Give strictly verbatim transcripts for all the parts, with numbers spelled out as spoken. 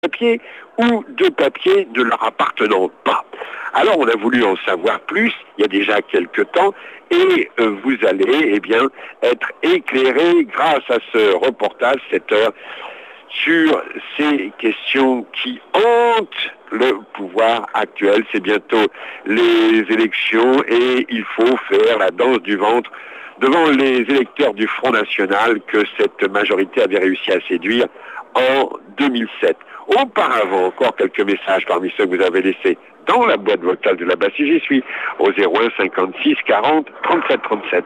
papier ou de papiers ne leur appartenant pas. Alors on a voulu en savoir plus, il y a déjà quelques temps, et euh, vous allez eh bien, être éclairé grâce à ce reportage, cette heure, sur ces questions qui hantent le pouvoir actuel. C'est bientôt les élections et il faut faire la danse du ventre devant les électeurs du Front National que cette majorité avait réussi à séduire en deux mille sept. Auparavant, encore quelques messages parmi ceux que vous avez laissés dans la boîte vocale de là-bas, si j'y suis, au zéro un cinquante-six quarante trente-sept trente-sept.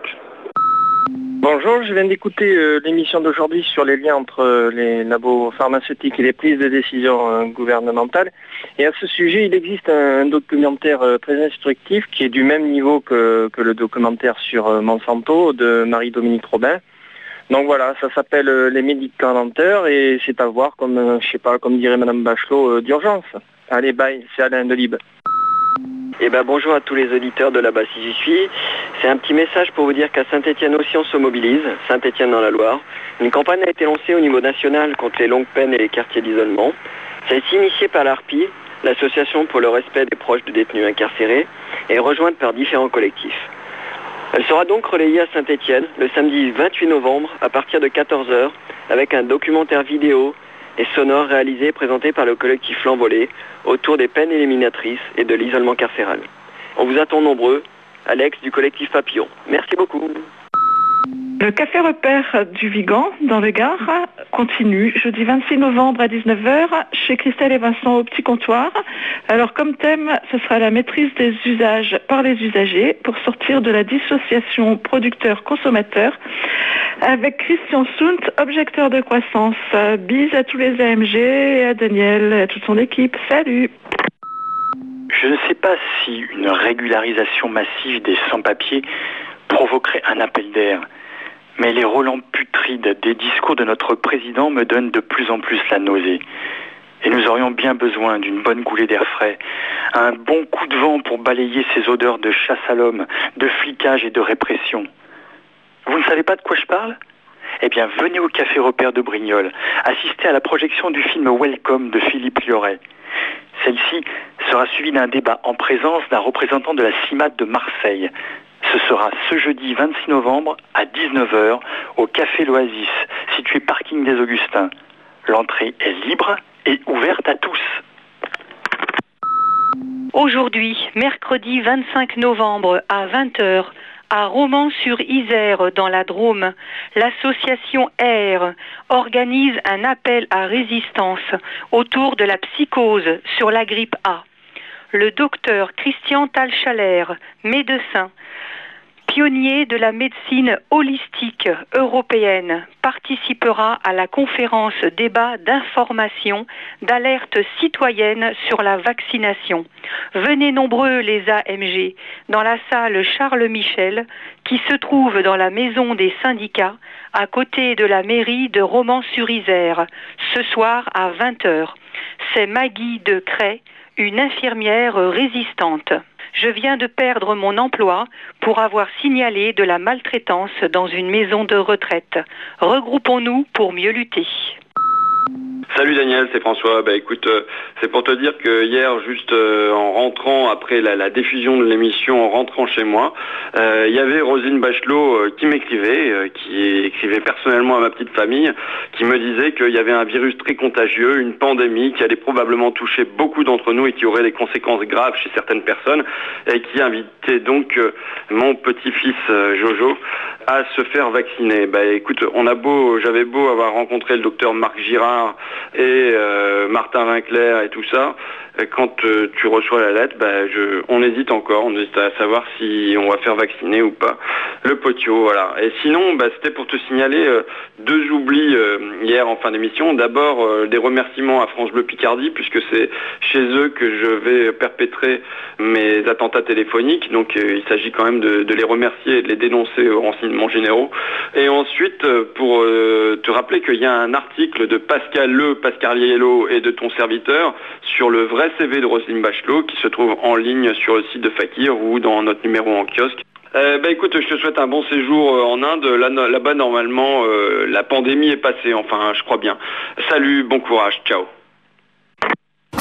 Bonjour, je viens d'écouter euh, l'émission d'aujourd'hui sur les liens entre euh, les labos pharmaceutiques et les prises de décision euh, gouvernementales. Et à ce sujet, il existe un, un documentaire euh, très instructif qui est du même niveau que, que le documentaire sur euh, Monsanto de Marie-Dominique Robin. Donc voilà, ça s'appelle euh, Les médicaments menteurs et c'est à voir comme, euh, je sais pas, comme dirait Madame Bachelot, euh, d'urgence. Allez, bye, c'est Alain Delibes. Eh ben bonjour à tous les auditeurs de là-bas si j'y suis. C'est un petit message pour vous dire qu'à Saint-Étienne aussi on se mobilise, Saint-Étienne dans la Loire. Une campagne a été lancée au niveau national contre les longues peines et les quartiers d'isolement. Ça a été initié par l'A R P I, l'association pour le respect des proches de détenus incarcérés, et rejointe par différents collectifs. Elle sera donc relayée à Saint-Étienne le samedi vingt-huit novembre à partir de quatorze heures avec un documentaire vidéo et sonore réalisé et présenté par le collectif L'Envolée autour des peines éliminatrices et de l'isolement carcéral. On vous attend nombreux. Alex du collectif Papillon. Merci beaucoup. Le café repère du Vigan, dans le Gard, continue jeudi vingt-six novembre à dix-neuf heures chez Christelle et Vincent au Petit Comptoir. Alors comme thème, ce sera la maîtrise des usages par les usagers pour sortir de la dissociation producteur-consommateur avec Christian Sount, objecteur de croissance. Bise à tous les A M G et à Daniel et à toute son équipe. Salut! Je ne sais pas si une régularisation massive des sans-papiers provoquerait un appel d'air. Mais les relents putrides des discours de notre président me donnent de plus en plus la nausée. Et nous aurions bien besoin d'une bonne coulée d'air frais, un bon coup de vent pour balayer ces odeurs de chasse à l'homme, de flicage et de répression. Vous ne savez pas de quoi je parle ? Eh bien, venez au Café Repère de Brignoles, assister à la projection du film Welcome de Philippe Lioré. Celle-ci sera suivie d'un débat en présence d'un représentant de la CIMAD de Marseille. Ce sera ce jeudi vingt-six novembre à dix-neuf heures au Café L'Oasis, situé parking des Augustins. L'entrée est libre et ouverte à tous. Aujourd'hui, mercredi vingt-cinq novembre à vingt heures, à Romans-sur-Isère, dans la Drôme, l'association Air organise un appel à résistance autour de la psychose sur la grippe A. Le docteur Christian Talchaler, médecin, pionnier de la médecine holistique européenne, participera à la conférence débat d'information d'alerte citoyenne sur la vaccination. Venez nombreux les A M G dans la salle Charles Michel qui se trouve dans la maison des syndicats à côté de la mairie de Romans-sur-Isère ce soir à vingt heures. C'est Maggie de Cray, une infirmière résistante. Je viens de perdre mon emploi pour avoir signalé de la maltraitance dans une maison de retraite. Regroupons-nous pour mieux lutter. Salut Daniel, c'est François. Bah écoute, euh, c'est pour te dire que hier, juste euh, en rentrant après la, la diffusion de l'émission, en rentrant chez moi, il euh, y avait Roselyne Bachelot euh, qui m'écrivait, euh, qui écrivait personnellement à ma petite famille, qui me disait qu'il y avait un virus très contagieux, une pandémie qui allait probablement toucher beaucoup d'entre nous et qui aurait des conséquences graves chez certaines personnes, et qui invitait donc euh, mon petit-fils euh, Jojo à se faire vacciner. Bah écoute, on a beau, j'avais beau avoir rencontré le docteur Marc Girard et euh, Martin Winkler et tout ça, quand euh, tu reçois la lettre, bah, je, on hésite encore, on hésite à savoir si on va faire vacciner ou pas. Le potio, voilà. Et sinon, bah, c'était pour te signaler euh, deux oublis euh, hier en fin d'émission. D'abord, euh, des remerciements à France Bleu Picardie, puisque c'est chez eux que je vais perpétrer mes attentats téléphoniques. Donc euh, il s'agit quand même de, de les remercier et de les dénoncer aux renseignements généraux. Et ensuite, euh, pour euh, te rappeler qu'il y a un article de Pascal Le, Pascal Liello et de ton serviteur sur le vrai C V de Roselyne Bachelot qui se trouve en ligne sur le site de Fakir ou dans notre numéro en kiosque. Euh, bah écoute, je te souhaite un bon séjour euh, en Inde. Là, là-bas, normalement, euh, la pandémie est passée, enfin, je crois bien. Salut, bon courage, ciao.